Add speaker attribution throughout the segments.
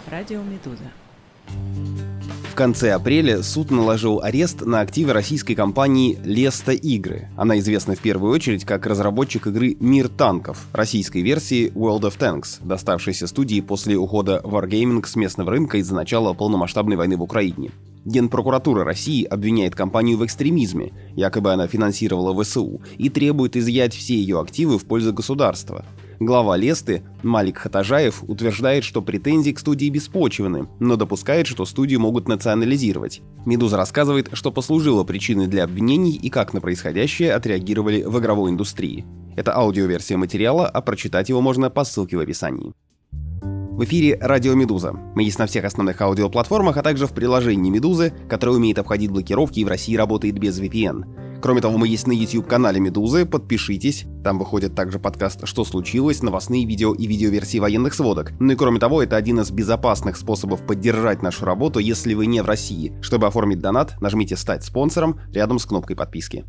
Speaker 1: Радио Медуза.
Speaker 2: В конце апреля суд наложил арест на активы российской компании «Леста Игры». Она известна в первую очередь как разработчик игры «Мир танков», российской версии World of Tanks, доставшейся студии после ухода Wargaming с местного рынка из-за начала полномасштабной войны в Украине. Генпрокуратура России обвиняет компанию в экстремизме, якобы она финансировала ВСУ, и требует изъять все ее активы в пользу государства. Глава Лесты Малик Хатажаев утверждает, что претензии к студии беспочвенны, но допускает, что студию могут национализировать. «Медуза» рассказывает, что послужило причиной для обвинений и как на происходящее отреагировали в игровой индустрии. Это аудиоверсия материала, а прочитать его можно по ссылке в описании. В эфире «Радио Медуза». Мы есть на всех основных аудиоплатформах, а также в приложении «Медузы», которое умеет обходить блокировки и в России работает без VPN. Кроме того, мы есть на YouTube-канале «Медузы», подпишитесь. Там выходит также подкаст «Что случилось?», новостные видео и видеоверсии военных сводок. Ну и кроме того, это один из безопасных способов поддержать нашу работу, если вы не в России. Чтобы оформить донат, нажмите «Стать спонсором» рядом с кнопкой подписки.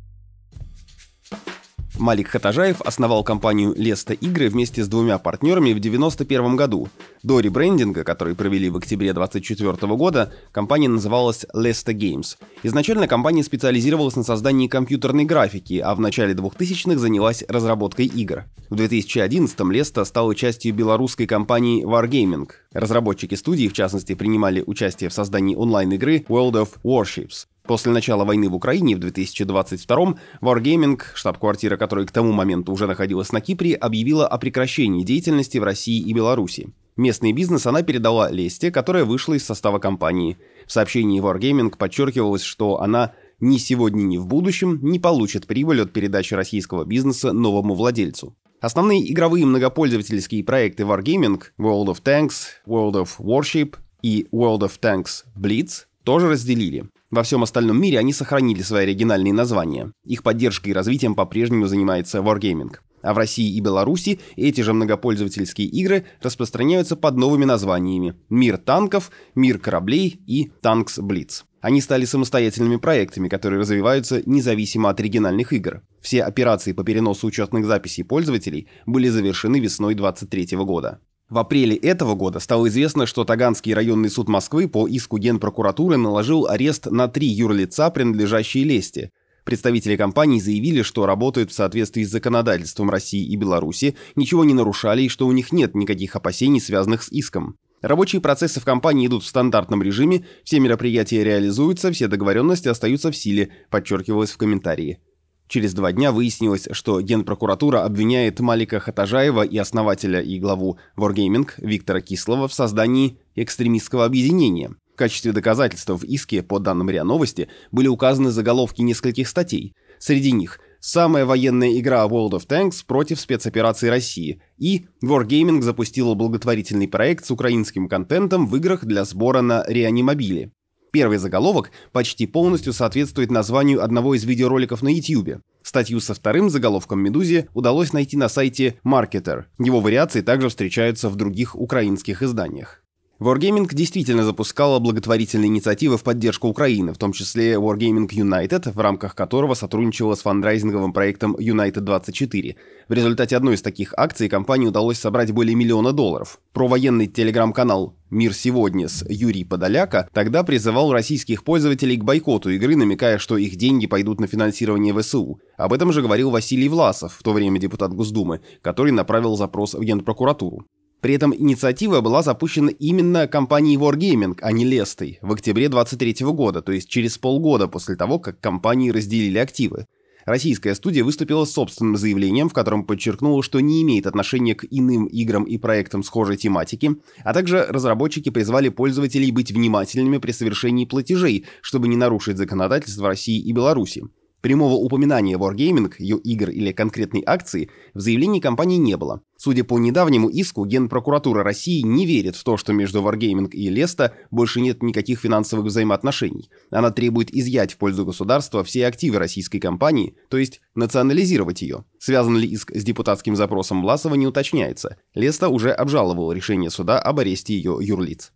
Speaker 2: Малик Хатажаев основал компанию «Леста Игры» вместе с двумя партнерами в 1991 году. До ребрендинга, который провели в октябре 2024 года, компания называлась «Lesta Games». Изначально компания специализировалась на создании компьютерной графики, а в начале 2000-х занялась разработкой игр. В 2011-м «Леста» стала частью белорусской компании Wargaming. Разработчики студии, в частности, принимали участие в создании онлайн-игры World of Warships. После начала войны в Украине в 2022-м Wargaming, штаб-квартира которой к тому моменту уже находилась на Кипре, объявила о прекращении деятельности в России и Беларуси. Местный бизнес она передала Лесте, которая вышла из состава компании. В сообщении Wargaming подчеркивалось, что она ни сегодня, ни в будущем не получит прибыль от передачи российского бизнеса новому владельцу. Основные игровые многопользовательские проекты Wargaming World of Tanks, World of Warship и World of Tanks Blitz тоже разделили. Во всем остальном мире они сохранили свои оригинальные названия. Их поддержкой и развитием по-прежнему занимается Wargaming. А в России и Беларуси эти же многопользовательские игры распространяются под новыми названиями «Мир танков», «Мир кораблей» и «Tanks Blitz». Они стали самостоятельными проектами, которые развиваются независимо от оригинальных игр. Все операции по переносу учетных записей пользователей были завершены весной 2023 года. В апреле этого года стало известно, что Таганский районный суд Москвы по иску Генпрокуратуры наложил арест на 3 юрлица, принадлежащие Лесте. Представители компании заявили, что работают в соответствии с законодательством России и Беларуси, ничего не нарушали и что у них нет никаких опасений, связанных с иском. Рабочие процессы в компании идут в стандартном режиме, все мероприятия реализуются, все договоренности остаются в силе, подчеркивалось в комментарии. Через 2 дня выяснилось, что Генпрокуратура обвиняет Малика Хатажаева и основателя и главу Wargaming Виктора Кислова в создании экстремистского объединения. В качестве доказательства в иске, по данным РИА Новости, были указаны заголовки нескольких статей. Среди них «Самая военная игра World of Tanks против спецоперации России» и «Wargaming запустила благотворительный проект с украинским контентом в играх для сбора на реанимобили». Первый заголовок почти полностью соответствует названию одного из видеороликов на YouTube. Статью со вторым заголовком «Медузе» удалось найти на сайте Marketer. Его вариации также встречаются в других украинских изданиях. Wargaming действительно запускала благотворительные инициативы в поддержку Украины, в том числе Wargaming United, в рамках которого сотрудничала с фандрайзинговым проектом United 24. В результате одной из таких акций компании удалось собрать более $1 миллиона. Провоенный телеграм-канал «Мир сегодня» с Юрий Подоляка тогда призывал российских пользователей к бойкоту игры, намекая, что их деньги пойдут на финансирование ВСУ. Об этом же говорил Василий Власов, в то время депутат Госдумы, который направил запрос в Генпрокуратуру. При этом инициатива была запущена именно компанией Wargaming, а не Лестой, в октябре 2023 года, то есть через полгода после того, как компании разделили активы. Российская студия выступила с собственным заявлением, в котором подчеркнула, что не имеет отношения к иным играм и проектам схожей тематики, а также разработчики призвали пользователей быть внимательными при совершении платежей, чтобы не нарушить законодательство России и Беларуси. Прямого упоминания Wargaming, ее игр или конкретной акции в заявлении компании не было. Судя по недавнему иску, Генпрокуратура России не верит в то, что между Wargaming и Леста больше нет никаких финансовых взаимоотношений. Она требует изъять в пользу государства все активы российской компании, то есть национализировать ее. Связан ли иск с депутатским запросом Власова, не уточняется. Леста уже обжаловал решение суда об аресте ее юрлиц.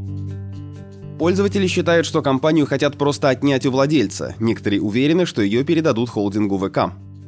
Speaker 2: Пользователи считают, что компанию хотят просто отнять у владельца. Некоторые уверены, что ее передадут холдингу ВК.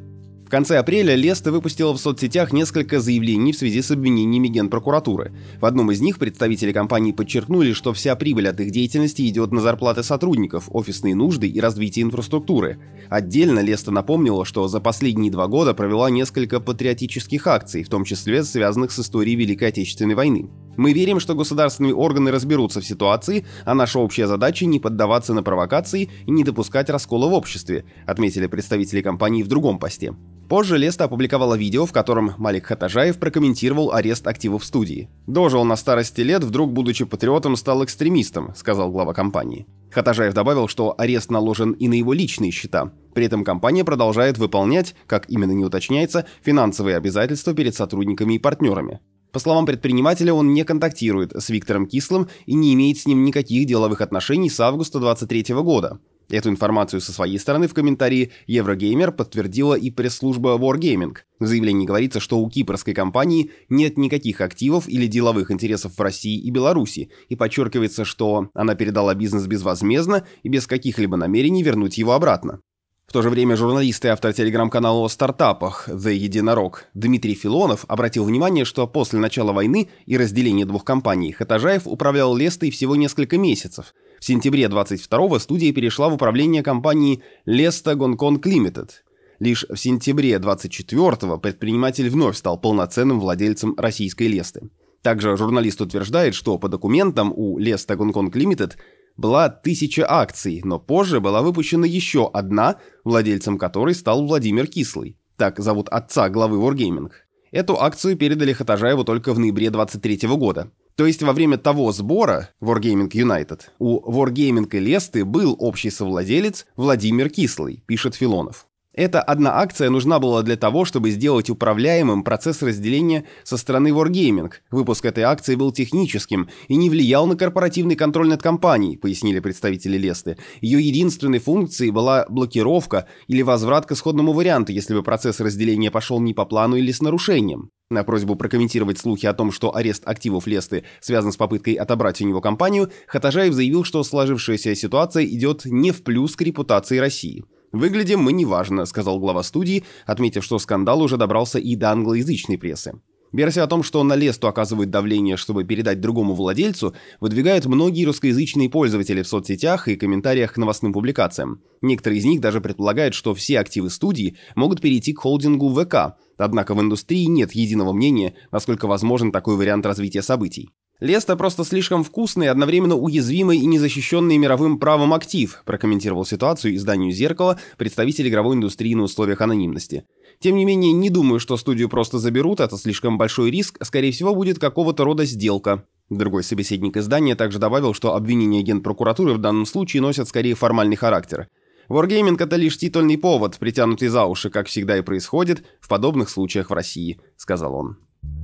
Speaker 2: конце апреля Леста выпустила в соцсетях несколько заявлений в связи с обвинениями Генпрокуратуры. В одном из них представители компании подчеркнули, что вся прибыль от их деятельности идет на зарплаты сотрудников, офисные нужды и развитие инфраструктуры. Отдельно Леста напомнила, что за последние 2 года провела несколько патриотических акций, в том числе связанных с историей Великой Отечественной войны. «Мы верим, что государственные органы разберутся в ситуации, а наша общая задача — не поддаваться на провокации и не допускать раскола в обществе», отметили представители компании в другом посте. Позже Леста опубликовала видео, в котором Малик Хатажаев прокомментировал арест активов студии. «Дожил на старости лет, вдруг, будучи патриотом, стал экстремистом», — сказал глава компании. Хатажаев добавил, что арест наложен и на его личные счета. При этом компания продолжает выполнять, как именно не уточняется, финансовые обязательства перед сотрудниками и партнерами. По словам предпринимателя, он не контактирует с Виктором Кислым и не имеет с ним никаких деловых отношений с августа 2023 года. Эту информацию со своей стороны в комментарии Еврогеймер подтвердила и пресс-служба Wargaming. В заявлении говорится, что у кипрской компании нет никаких активов или деловых интересов в России и Беларуси, и подчеркивается, что она передала бизнес безвозмездно и без каких-либо намерений вернуть его обратно. В то же время журналист и автор телеграм-канала о стартапах «The Единорог» Дмитрий Филонов обратил внимание, что после начала войны и разделения 2 компаний Хатажаев управлял Лестой всего несколько месяцев. В сентябре 22-го студия перешла в управление компанией Lesta Gongkong Limited. Лишь в сентябре 24-го предприниматель вновь стал полноценным владельцем российской Лесты. Также журналист утверждает, что по документам у Lesta Gongkong Limited была 1000 акций, но позже была выпущена еще одна, владельцем которой стал Владимир Кислый. Так зовут отца главы Wargaming. Эту акцию передали Хатажаеву только в ноябре 2023 года. То есть во время того сбора Wargaming United у Wargaming и Лесты был общий совладелец Владимир Кислый, пишет Филонов. Эта одна акция нужна была для того, чтобы сделать управляемым процесс разделения со стороны Wargaming. Выпуск этой акции был техническим и не влиял на корпоративный контроль над компанией, пояснили представители Лесты. Ее единственной функцией была блокировка или возврат к исходному варианту, если бы процесс разделения пошел не по плану или с нарушением. На просьбу прокомментировать слухи о том, что арест активов Лесты связан с попыткой отобрать у него компанию, Хатажаев заявил, что сложившаяся ситуация идет не в плюс к репутации России. «Выглядим мы неважно», — сказал глава студии, отметив, что скандал уже добрался и до англоязычной прессы. Версия о том, что на Лесту оказывают давление, чтобы передать другому владельцу, выдвигают многие русскоязычные пользователи в соцсетях и комментариях к новостным публикациям. Некоторые из них даже предполагают, что все активы студии могут перейти к холдингу ВК, однако в индустрии нет единого мнения, насколько возможен такой вариант развития событий. «Леста просто слишком вкусный, одновременно уязвимый и незащищенный мировым правом актив», прокомментировал ситуацию изданию «Зеркало» представитель игровой индустрии на условиях анонимности. «Тем не менее, не думаю, что студию просто заберут, это слишком большой риск, скорее всего, будет какого-то рода сделка». Другой собеседник издания также добавил, что обвинения Генпрокуратуры в данном случае носят скорее формальный характер. Wargaming — это лишь титульный повод, притянутый за уши, как всегда и происходит в подобных случаях в России, сказал он.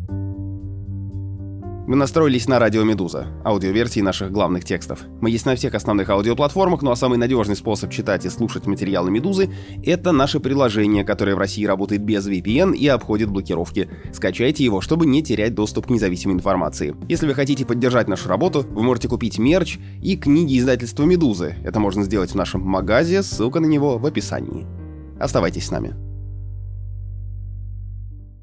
Speaker 2: Вы настроились на радио «Медуза», аудиоверсии наших главных текстов. Мы есть на всех основных аудиоплатформах, ну а самый надежный способ читать и слушать материалы «Медузы» — это наше приложение, которое в России работает без VPN и обходит блокировки. Скачайте его, чтобы не терять доступ к независимой информации. Если вы хотите поддержать нашу работу, вы можете купить мерч и книги издательства «Медузы». Это можно сделать в нашем магазе, ссылка на него в описании. Оставайтесь с нами.